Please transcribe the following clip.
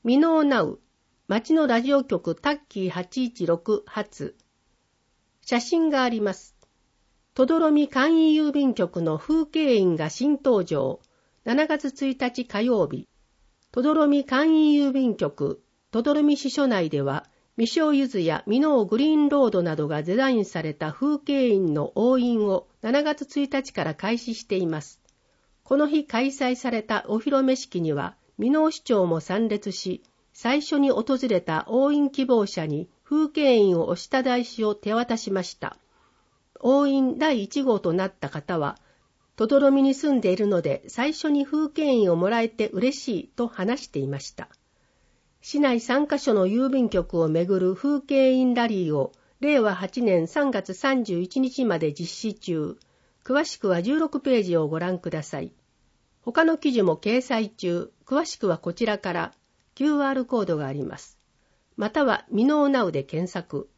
ミノーナウ、町のラジオ局タッキー816発。写真があります。とどろみ簡易郵便局の風景印が新登場。7月1日火曜日。とどろみ簡易郵便局、とどろみ支所内では、未生ゆずやミノーグリーンロードなどがデザインされた風景印の押印を7月1日から開始しています。この日開催されたお披露目式には、ミノー市長も参列し、最初に訪れた押印希望者に風景印を押した台紙を手渡しました。押印第1号となった方は、とどろみに住んでいるので最初に風景印をもらえて嬉しいと話していました。市内3カ所の郵便局をめぐる風景印ラリーを令和8年3月31日まで実施中。詳しくは16ページをご覧ください。他の記事も掲載中。詳しくはこちらから QR コードがあります。またはミノーナウで検索。